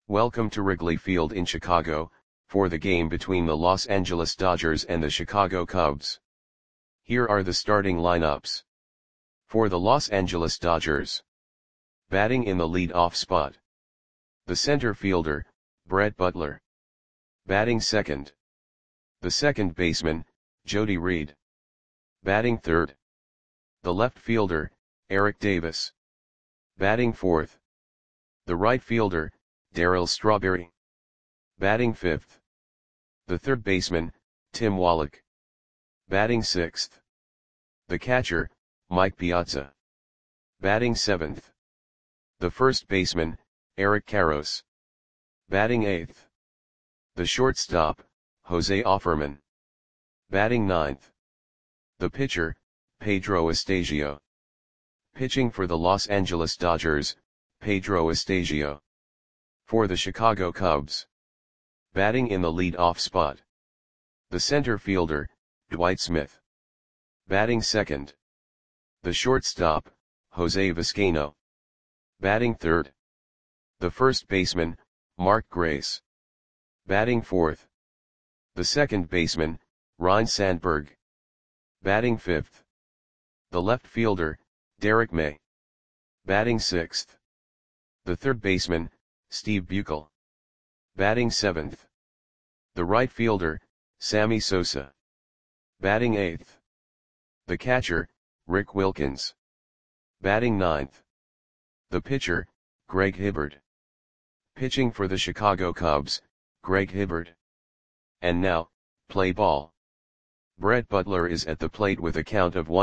Welcome to Wrigley Field in Chicago, for the game between the Los Angeles Dodgers and the Chicago Cubs. Here are the starting lineups. For the Los Angeles Dodgers. Batting in the lead-off spot. The center fielder, Brett Butler. Batting second. The second baseman, Jody Reed. Batting third. The left fielder, Eric Davis. Batting fourth. The right fielder, Darryl Strawberry. Batting fifth. The third baseman, Tim Wallach. Batting sixth. The catcher, Mike Piazza. Batting seventh. The first baseman, Eric Karros. Batting eighth. The shortstop, Jose Offerman. Batting ninth. The pitcher, Pedro Estasio. Pitching for the Los Angeles Dodgers, Pedro Estasio. For the Chicago Cubs. Batting in the lead-off spot. The center fielder, Dwight Smith. Batting second. The shortstop, Jose Vizcaino. Batting third. The first baseman, Mark Grace. Batting fourth. The second baseman, Ryne Sandberg. Batting fifth. The left fielder, Derek May. Batting sixth. The third baseman, Steve Buechele. Batting seventh. The right fielder, Sammy Sosa. Batting eighth. The catcher, Rick Wilkins. Batting ninth. The pitcher, Greg Hibbert. Pitching for the Chicago Cubs, Greg Hibbert. And now, play ball. Brett Butler is at the plate with a count of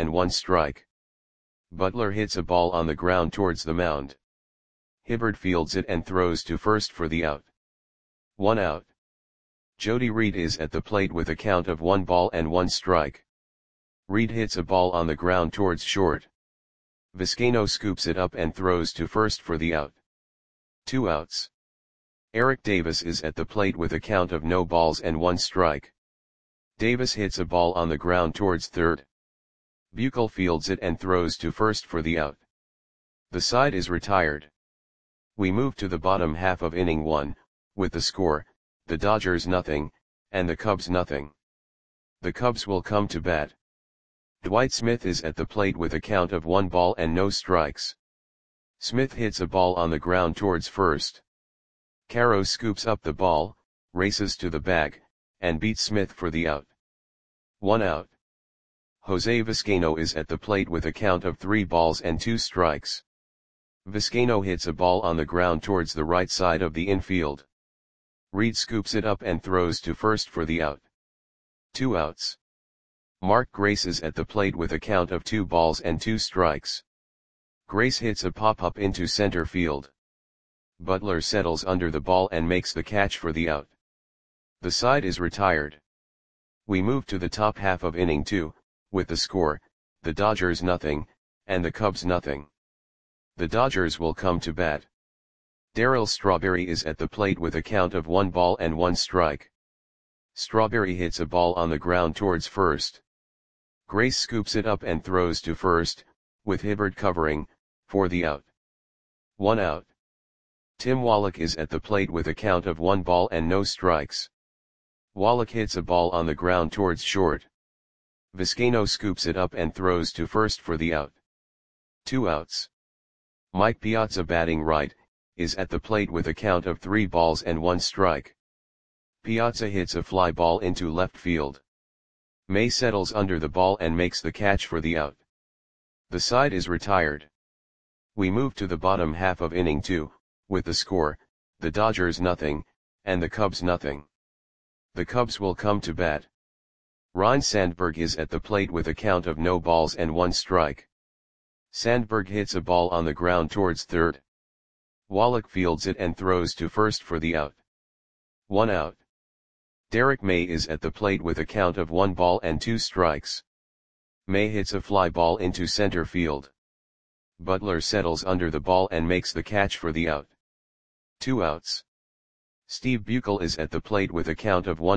1-1 Butler hits a ball on the ground towards the mound. Hibbert fields it and throws to first for the out. 1 out. Jody Reed is at the plate with a count of 1-1. Reed hits a ball on the ground towards short. Vizcaino scoops it up and throws to first for the out. 2 outs. Eric Davis is at the plate with a count of 0-1. Davis hits a ball on the ground towards third. Buechele fields it and throws to first for the out. The side is retired. We move to the bottom half of inning 1, with the score, the Dodgers nothing, and the Cubs nothing. The Cubs will come to bat. Dwight Smith is at the plate with a count of 1-0. Smith hits a ball on the ground towards first. Karros scoops up the ball, races to the bag, and beats Smith for the out. 1 out. Jose Vizcaino is at the plate with a count of 3-2. Vizcaino hits a ball on the ground towards the right side of the infield. Reed scoops it up and throws to first for the out. 2 outs. Mark Grace is at the plate with a count of 2-2. Grace hits a pop-up into center field. Butler settles under the ball and makes the catch for the out. The side is retired. We move to the top half of inning 2, with the score, the Dodgers nothing, and the Cubs nothing. The Dodgers will come to bat. Darryl Strawberry is at the plate with a count of 1-1. Strawberry hits a ball on the ground towards first. Grace scoops it up and throws to first, with Hibbert covering, for the out. 1 out. Tim Wallach is at the plate with a count of 1-0. Wallach hits a ball on the ground towards short. Vizcaino scoops it up and throws to first for the out. 2 outs. Mike Piazza batting right, is at the plate with a count of 3-1. Piazza hits a fly ball into left field. May settles under the ball and makes the catch for the out. The side is retired. We move to the bottom half of inning 2, with the score, the Dodgers nothing, and the Cubs nothing. The Cubs will come to bat. Ryne Sandberg is at the plate with a count of 0-1. Sandberg hits a ball on the ground towards third. Wallach fields it and throws to first for the out. 1 out. Derek May is at the plate with a count of 1-2. May hits a fly ball into center field. Butler settles under the ball and makes the catch for the out. 2 outs. Steve Buechele is at the plate with a count of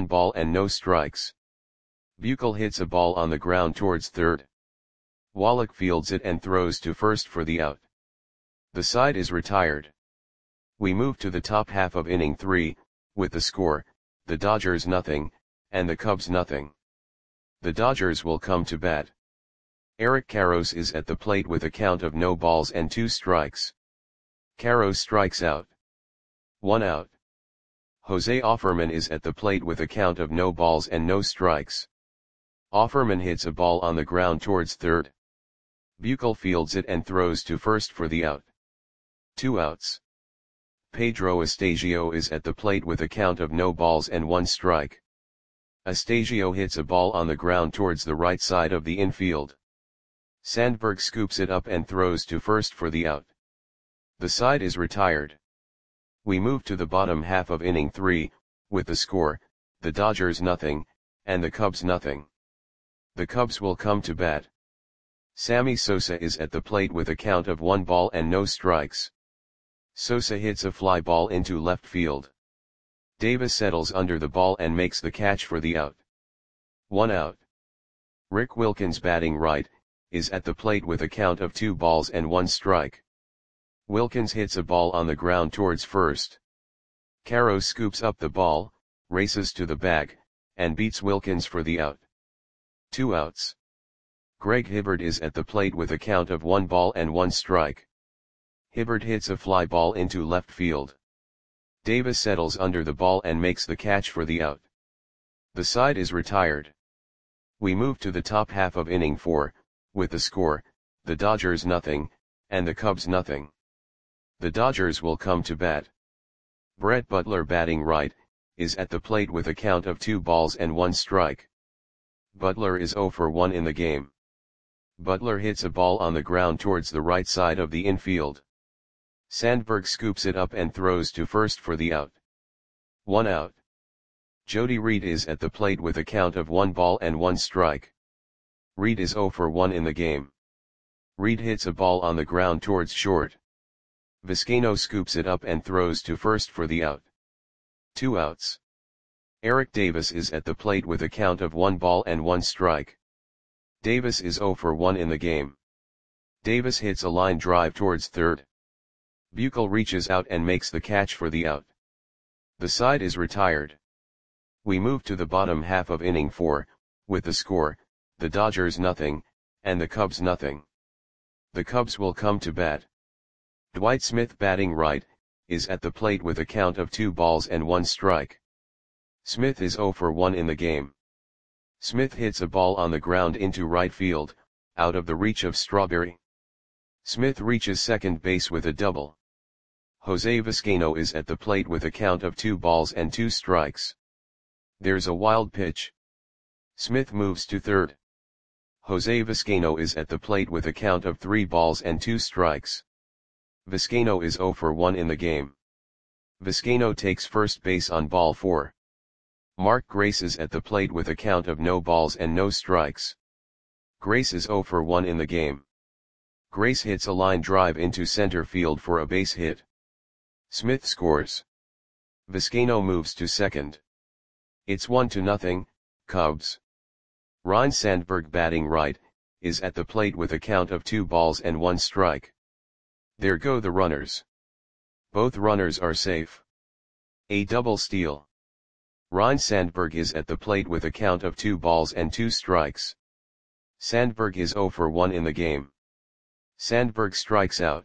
1-0. Buechele hits a ball on the ground towards third. Wallach fields it and throws to first for the out. The side is retired. We move to the top half of inning 3, with the score, the Dodgers nothing, and the Cubs nothing. The Dodgers will come to bat. Eric Karros is at the plate with a count of no balls and 2 strikes. Karros strikes out. 1 out. Jose Offerman is at the plate with a count of no balls and no strikes. Offerman hits a ball on the ground towards third. Buechel fields it and throws to first for the out. 2 outs. Pedro Astasio is at the plate with a count of no balls and 1 strike. Astasio hits a ball on the ground towards the right side of the infield. Sandberg scoops it up and throws to first for the out. The side is retired. We move to the bottom half of inning 3, with the score, the Dodgers nothing, and the Cubs nothing. The Cubs will come to bat. Sammy Sosa is at the plate with a count of 1 ball and no strikes. Sosa hits a fly ball into left field. Davis settles under the ball and makes the catch for the out. 1 out. Rick Wilkins, batting right, is at the plate with a count of 2 balls and 1 strike. Wilkins hits a ball on the ground towards first. Karros scoops up the ball, races to the bag, and beats Wilkins for the out. 2 outs. Greg Hibbert is at the plate with a count of 1 ball and 1 strike. Hibbert hits a fly ball into left field. Davis settles under the ball and makes the catch for the out. The side is retired. We move to the top half of inning 4, with the score, the Dodgers nothing, and the Cubs nothing. The Dodgers will come to bat. Brett Butler, batting right, is at the plate with a count of 2 balls and 1 strike. Butler is 0 for 1 in the game. Butler hits a ball on the ground towards the right side of the infield. Sandberg scoops it up and throws to first for the out. 1 out. Jody Reed is at the plate with a count of 1 ball and 1 strike. Reed is 0 for 1 in the game. Reed hits a ball on the ground towards short. Vizcaino scoops it up and throws to first for the out. 2 outs. Eric Davis is at the plate with a count of 1 ball and 1 strike. Davis is 0 for 1 in the game. Davis hits a line drive towards third. Buechel reaches out and makes the catch for the out. The side is retired. We move to the bottom half of inning 4, with the score, the Dodgers nothing, and the Cubs nothing. The Cubs will come to bat. Dwight Smith, batting right, is at the plate with a count of 2 balls and 1 strike. Smith is 0 for 1 in the game. Smith hits a ball on the ground into right field, out of the reach of Strawberry. Smith reaches second base with a double. Jose Vizcaino is at the plate with a count of 2 balls and 2 strikes. There's a wild pitch. Smith moves to third. Jose Vizcaino is at the plate with a count of 3 balls and 2 strikes. Vizcaino is 0 for 1 in the game. Vizcaino takes first base on ball 4. Mark Grace is at the plate with a count of no balls and no strikes. Grace is 0 for 1 in the game. Grace hits a line drive into center field for a base hit. Smith scores. Vizcaino moves to second. It's 1-0, Cubs. Ryne Sandberg, batting right, is at the plate with a count of 2 balls and 1 strike. There go the runners. Both runners are safe. A double steal. Ryne Sandberg is at the plate with a count of 2 balls and 2 strikes. Sandberg is 0 for 1 in the game. Sandberg strikes out.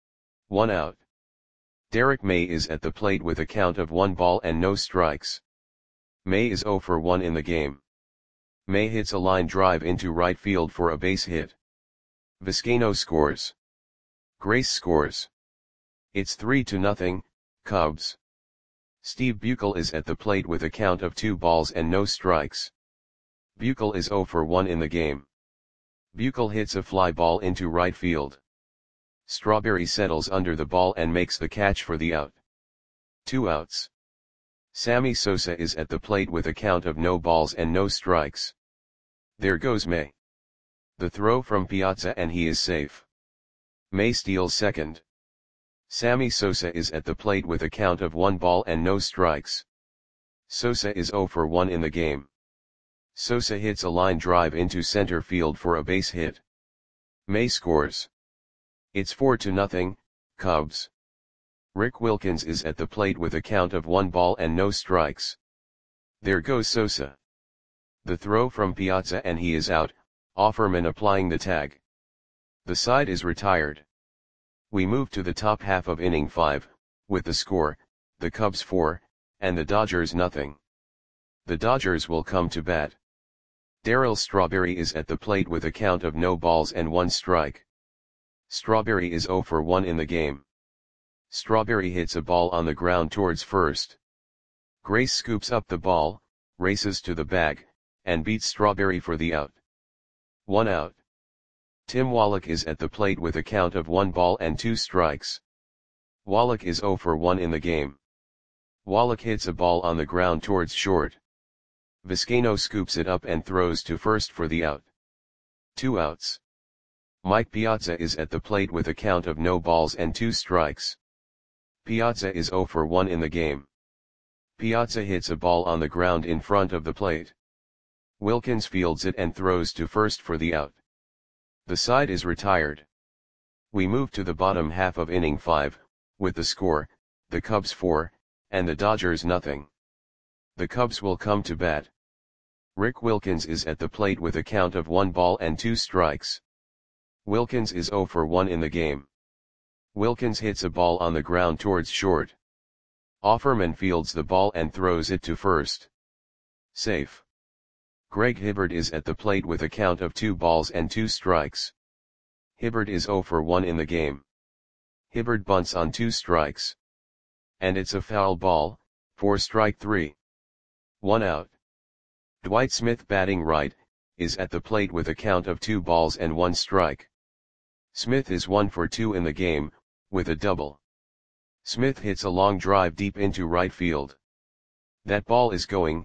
1 out. Derek May is at the plate with a count of 1 ball and no strikes. May is 0 for 1 in the game. May hits a line drive into right field for a base hit. Vizcaino scores. Grace scores. It's 3-0, Cubs. Steve Buechel is at the plate with a count of 2 balls and no strikes. Buechel is 0 for 1 in the game. Buechel hits a fly ball into right field. Strawberry settles under the ball and makes the catch for the out. 2 outs. Sammy Sosa is at the plate with a count of no balls and no strikes. There goes May. The throw from Piazza and he is safe. May steals second. Sammy Sosa is at the plate with a count of 1 ball and no strikes. Sosa is 0 for 1 in the game. Sosa hits a line drive into center field for a base hit. May scores. It's 4-0, Cubs. Rick Wilkins is at the plate with a count of 1 ball and no strikes. There goes Sosa. The throw from Piazza and he is out, Offerman applying the tag. The side is retired. We move to the top half of inning 5, with the score, the Cubs 4, and the Dodgers nothing. The Dodgers will come to bat. Darryl Strawberry is at the plate with a count of no balls and 1 strike. Strawberry is 0 for 1 in the game. Strawberry hits a ball on the ground towards first. Grace scoops up the ball, races to the bag, and beats Strawberry for the out. 1 out. Tim Wallach is at the plate with a count of 1 ball and 2 strikes. Wallach is 0 for 1 in the game. Wallach hits a ball on the ground towards short. Vizcaino scoops it up and throws to first for the out. 2 outs. Mike Piazza is at the plate with a count of no balls and 2 strikes. Piazza is 0 for 1 in the game. Piazza hits a ball on the ground in front of the plate. Wilkins fields it and throws to first for the out. The side is retired. We move to the bottom half of inning 5, with the score, the Cubs 4, and the Dodgers nothing. The Cubs will come to bat. Rick Wilkins is at the plate with a count of 1 ball and 2 strikes. Wilkins is 0 for 1 in the game. Wilkins hits a ball on the ground towards short. Offerman fields the ball and throws it to first. Safe. Greg Hibbert is at the plate with a count of 2 balls and 2 strikes. Hibbert is 0 for 1 in the game. Hibbert bunts on 2 strikes. And it's a foul ball, for strike 3. 1 out. Dwight Smith batting right, is at the plate with a count of 2 balls and 1 strike. Smith is 1 for 2 in the game, with a double. Smith hits a long drive deep into right field. That ball is gone.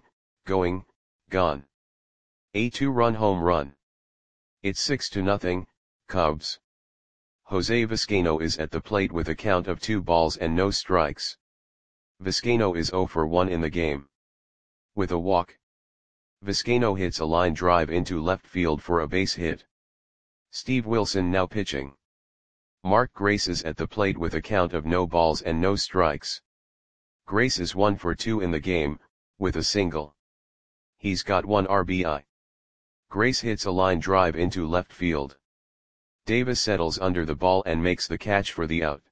A 2-run home run. It's 6-0, Cubs. Jose Vizcaino is at the plate with a count of 2 balls and no strikes. Vizcaino is 0 for 1 in the game. With a walk. Vizcaino hits a line drive into left field for a base hit. Steve Wilson now pitching. Mark Grace is at the plate with a count of no balls and no strikes. Grace is 1 for 2 in the game, with a single. He's got 1 RBI. Grace hits a line drive into left field. Davis settles under the ball and makes the catch for the out.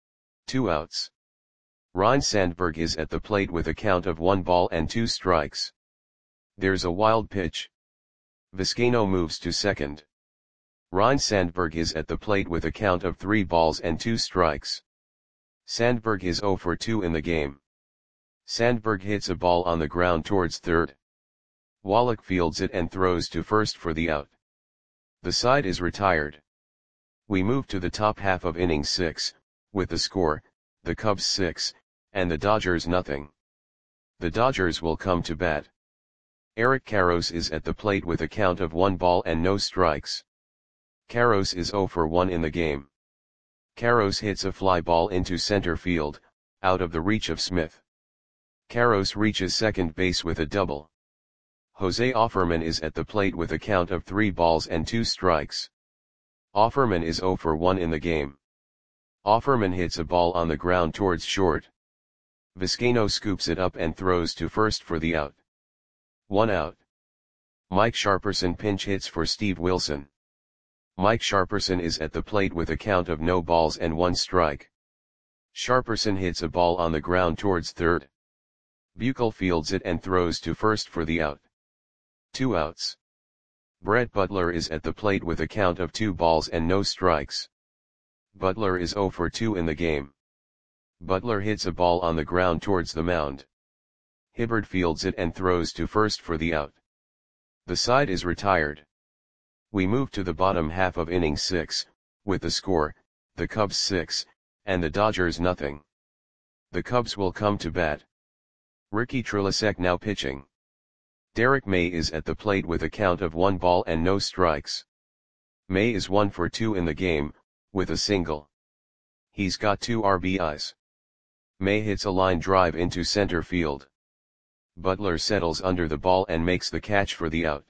2 outs. Ryne Sandberg is at the plate with a count of 1 ball and 2 strikes. There's a wild pitch. Vizcaino moves to second. Ryne Sandberg is at the plate with a count of 3 balls and 2 strikes. Sandberg is 0 for 2 in the game. Sandberg hits a ball on the ground towards third. Wallach fields it and throws to first for the out. The side is retired. We move to the top half of inning 6, with the score, the Cubs 6, and the Dodgers nothing. The Dodgers will come to bat. Eric Karros is at the plate with a count of 1 ball and no strikes. Karros is 0 for 1 in the game. Karros hits a fly ball into center field, out of the reach of Smith. Karros reaches second base with a double. Jose Offerman is at the plate with a count of 3 balls and 2 strikes. Offerman is 0 for 1 in the game. Offerman hits a ball on the ground towards short. Vizcaino scoops it up and throws to first for the out. 1 out. Mike Sharperson pinch hits for Steve Wilson. Mike Sharperson is at the plate with a count of no balls and 1 strike. Sharperson hits a ball on the ground towards third. Buechel fields it and throws to first for the out. 2 outs. Brett Butler is at the plate with a count of 2 balls and no strikes. Butler is 0 for 2 in the game. Butler hits a ball on the ground towards the mound. Hibbert fields it and throws to first for the out. The side is retired. We move to the bottom half of inning 6, with the score, the Cubs 6, and the Dodgers nothing. The Cubs will come to bat. Ricky Trilasek now pitching. Derek May is at the plate with a count of 1 ball and no strikes. May is 1 for 2 in the game, with a single. He's got 2 RBIs. May hits a line drive into center field. Butler settles under the ball and makes the catch for the out.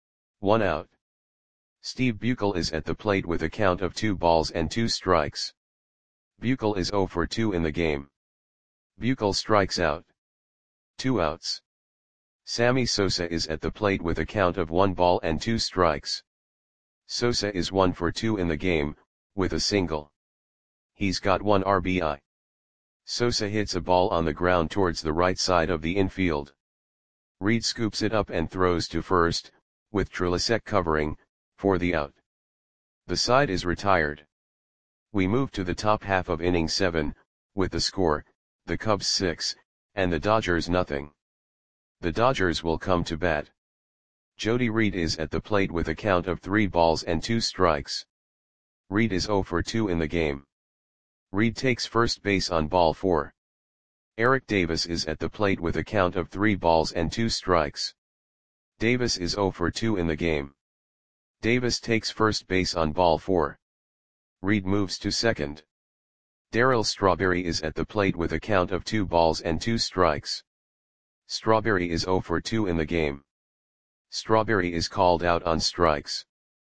1 out. Steve Buechel is at the plate with a count of 2 balls and 2 strikes. Buechel is 0 for 2 in the game. Buechel strikes out. 2 outs. Sammy Sosa is at the plate with a count of 1 ball and 2 strikes. Sosa is 1 for 2 in the game, with a single. He's got 1 RBI. Sosa hits a ball on the ground towards the right side of the infield. Reed scoops it up and throws to first, with Trelicick covering, for the out. The side is retired. We move to the top half of inning 7, with the score, the Cubs 6, and the Dodgers nothing. The Dodgers will come to bat. Jody Reed is at the plate with a count of 3 balls and 2 strikes. Reed is 0 for 2 in the game. Reed takes first base on ball 4. Eric Davis is at the plate with a count of 3 balls and 2 strikes. Davis is 0 for 2 in the game. Davis takes first base on ball 4. Reed moves to second. Darryl Strawberry is at the plate with a count of 2 balls and 2 strikes. Strawberry is 0 for 2 in the game. Strawberry is called out on strikes.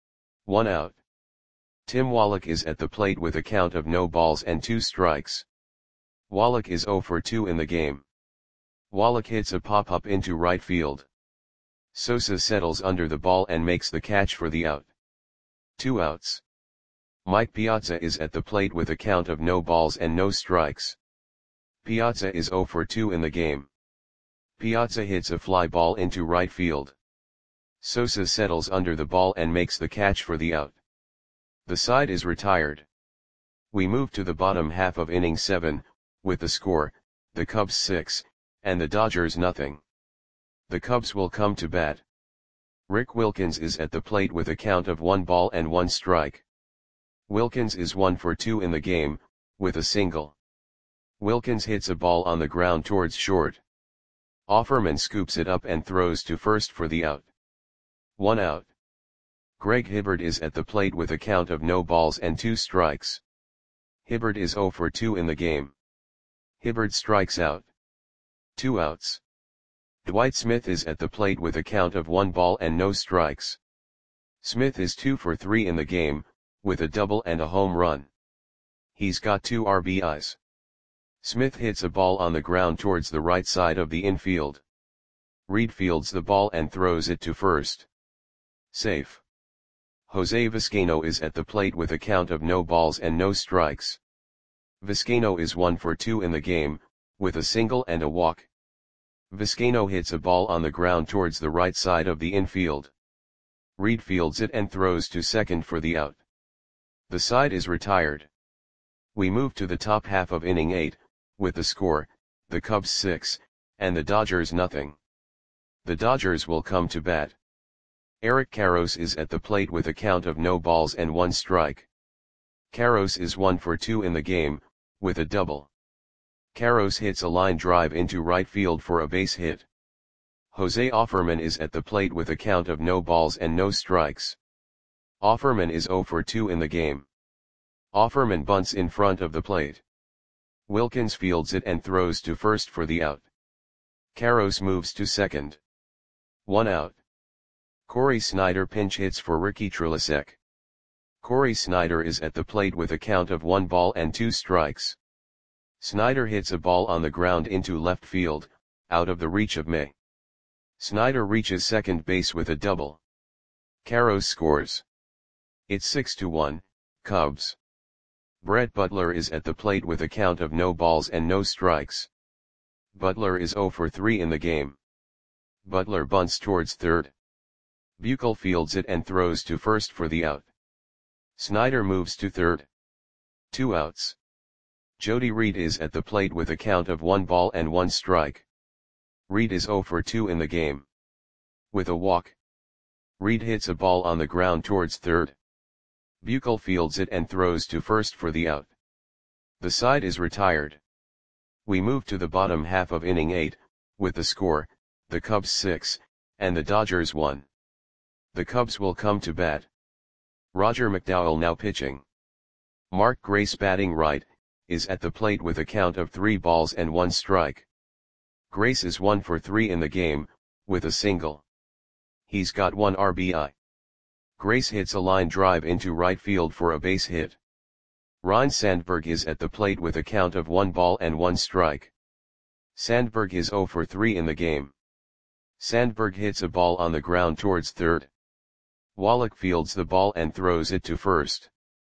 1 out. Tim Wallach is at the plate with a count of no balls and 2 strikes. Wallach is 0 for 2 in the game. Wallach hits a pop-up into right field. Sosa settles under the ball and makes the catch for the out. 2 outs. Mike Piazza is at the plate with a count of no balls and no strikes. Piazza is 0 for 2 in the game. Piazza hits a fly ball into right field. Sosa settles under the ball and makes the catch for the out. The side is retired. We move to the bottom half of inning 7, with the score, the Cubs 6, and the Dodgers nothing. The Cubs will come to bat. Rick Wilkins is at the plate with a count of 1 ball and 1 strike. Wilkins is 1 for 2 in the game, with a single. Wilkins hits a ball on the ground towards short. Offerman scoops it up and throws to first for the out. 1 out. Greg Hibbert is at the plate with a count of no balls and 2 strikes. Hibbert is 0 for 2 in the game. Hibbert strikes out. 2 outs. Dwight Smith is at the plate with a count of 1 ball and no strikes. Smith is 2 for 3 in the game, with a double and a home run. He's got 2 RBIs. Smith hits a ball on the ground towards the right side of the infield. Reed fields the ball and throws it to first. Safe. Jose Vizcaino is at the plate with a count of no balls and no strikes. Vizcaino is 1 for 2 in the game, with a single and a walk. Vizcaino hits a ball on the ground towards the right side of the infield. Reed fields it and throws to second for the out. The side is retired. We move to the top half of inning 8, with the score, the Cubs 6, and the Dodgers nothing. The Dodgers will come to bat. Eric Karros is at the plate with a count of no balls and 1 strike. Karros is 1 for 2 in the game, with a double. Karros hits a line drive into right field for a base hit. Jose Offerman is at the plate with a count of no balls and no strikes. Offerman is 0 for 2 in the game. Offerman bunts in front of the plate. Wilkins fields it and throws to first for the out. Karros moves to second. 1 out. Corey Snyder pinch hits for Ricky Trelicick. Corey Snyder is at the plate with a count of 1 ball and 2 strikes. Snyder hits a ball on the ground into left field, out of the reach of May. Snyder reaches second base with a double. Karros scores. It's 6-1, Cubs. Brett Butler is at the plate with a count of no balls and no strikes. Butler is 0 for 3 in the game. Butler bunts towards third. Buechel fields it and throws to first for the out. Snyder moves to third. 2 outs. Jody Reed is at the plate with a count of 1 ball and 1 strike. Reed is 0 for 2 in the game. With a walk. Reed hits a ball on the ground towards third. Buechel fields it and throws to first for the out. The side is retired. We move to the bottom half of inning 8, with the score, the Cubs 6, and the Dodgers 1. The Cubs will come to bat. Roger McDowell now pitching. Mark Grace batting right, is at the plate with a count of 3 balls and 1 strike. Grace is 1 for 3 in the game, with a single. He's got 1 RBI. Grace hits a line drive into right field for a base hit. Ryne Sandberg is at the plate with a count of 1 ball and 1 strike. Sandberg is 0 for 3 in the game. Sandberg hits a ball on the ground towards third. Wallach fields the ball and throws it to first.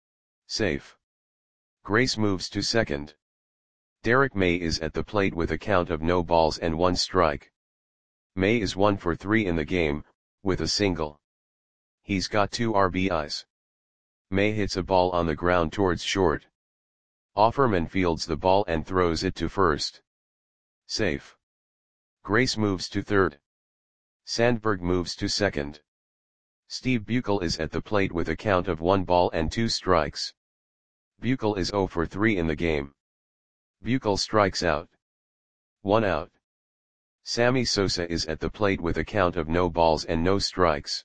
Safe. Grace moves to second. Derek May is at the plate with a count of no balls and 1 strike. May is 1 for 3 in the game, with a single. He's got 2 RBIs. May hits a ball on the ground towards short. Offerman fields the ball and throws it to first. Safe. Grace moves to third. Sandberg moves to second. Steve Buechel is at the plate with a count of 1 ball and 2 strikes. Buechel is 0 for 3 in the game. Buechel strikes out. 1 out. Sammy Sosa is at the plate with a count of no balls and no strikes.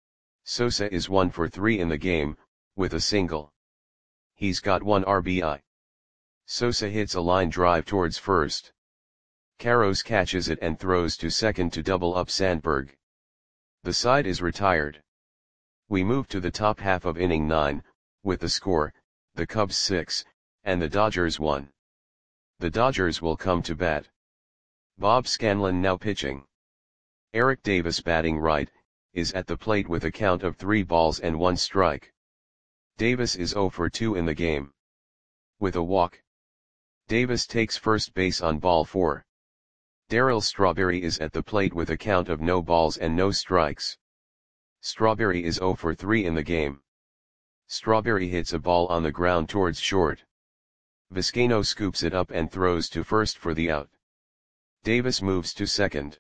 Sosa is 1 for 3 in the game, with a single. He's got 1 RBI. Sosa hits a line drive towards first. Karros catches it and throws to second to double up Sandberg. The side is retired. We move to the top half of inning 9, with the score, the Cubs 6, and the Dodgers 1. The Dodgers will come to bat. Bob Scanlon now pitching. Eric Davis batting right, is at the plate with a count of 3 balls and 1 strike. Davis is 0 for 2 in the game. With a walk. Davis takes first base on ball 4. Darryl Strawberry is at the plate with a count of no balls and no strikes. Strawberry is 0 for 3 in the game. Strawberry hits a ball on the ground towards short. Vizcaino scoops it up and throws to first for the out. Davis moves to second.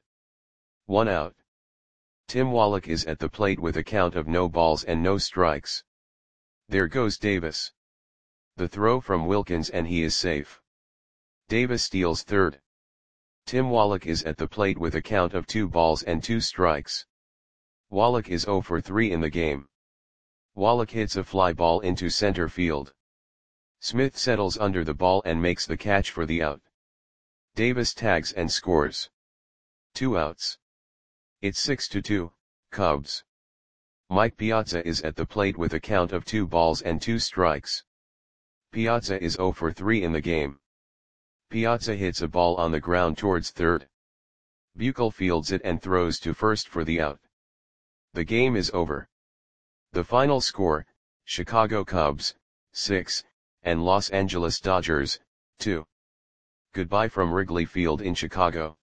1 out. Tim Wallach is at the plate with a count of no balls and no strikes. There goes Davis. The throw from Wilkins and he is safe. Davis steals third. Tim Wallach is at the plate with a count of 2 balls and 2 strikes. Wallach is 0 for 3 in the game. Wallach hits a fly ball into center field. Smith settles under the ball and makes the catch for the out. Davis tags and scores. 2 outs. It's 6-2, Cubs. Mike Piazza is at the plate with a count of 2 balls and 2 strikes. Piazza is 0 for 3 in the game. Piazza hits a ball on the ground towards third. Buechel fields it and throws to first for the out. The game is over. The final score, Chicago Cubs, 6, and Los Angeles Dodgers, 2. Goodbye from Wrigley Field in Chicago.